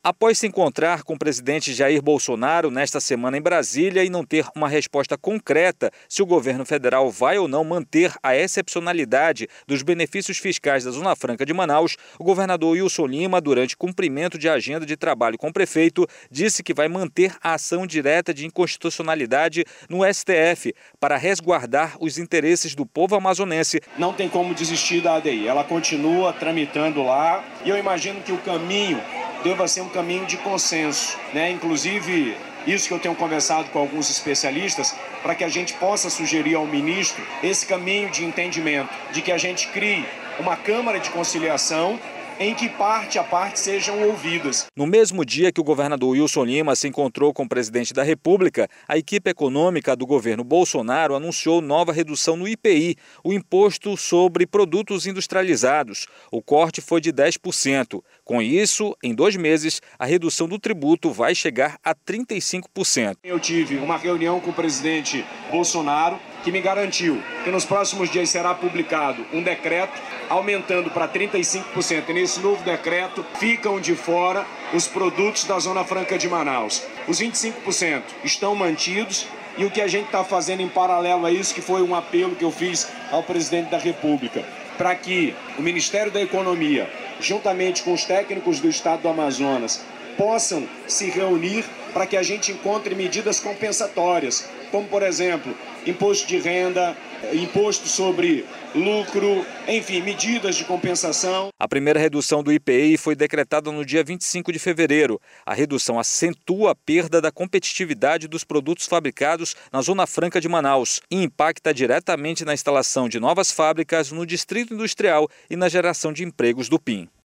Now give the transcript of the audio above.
Após se encontrar com o presidente Jair Bolsonaro nesta semana em Brasília e não ter uma resposta concreta se o governo federal vai ou não manter a excepcionalidade dos benefícios fiscais da Zona Franca de Manaus, o governador Wilson Lima, durante cumprimento de agenda de trabalho com o prefeito, disse que vai manter a ação direta de inconstitucionalidade no STF para resguardar os interesses do povo amazonense. Não tem como desistir da ADI, ela continua tramitando lá e eu imagino que o caminho deva ser um caminho de consenso, né? Inclusive, isso que eu tenho conversado com alguns especialistas, para que a gente possa sugerir ao ministro esse caminho de entendimento, de que a gente crie uma Câmara de Conciliação em que parte a parte sejam ouvidas. No mesmo dia que o governador Wilson Lima se encontrou com o presidente da República, a equipe econômica do governo Bolsonaro anunciou nova redução no IPI, o Imposto sobre Produtos Industrializados. O corte foi de 10%. Com isso, em 2 meses, a redução do tributo vai chegar a 35%. Eu tive uma reunião com o presidente Bolsonaro, que me garantiu que nos próximos dias será publicado um decreto aumentando para 35%. E nesse novo decreto ficam de fora os produtos da Zona Franca de Manaus. Os 25% estão mantidos e o que a gente está fazendo em paralelo a isso, que foi um apelo que eu fiz ao presidente da República, para que o Ministério da Economia, juntamente com os técnicos do Estado do Amazonas, possam se reunir para que a gente encontre medidas compensatórias, como, por exemplo, imposto de renda, imposto sobre lucro, enfim, medidas de compensação. A primeira redução do IPI foi decretada no dia 25 de fevereiro. A redução acentua a perda da competitividade dos produtos fabricados na Zona Franca de Manaus e impacta diretamente na instalação de novas fábricas no Distrito Industrial e na geração de empregos do PIN.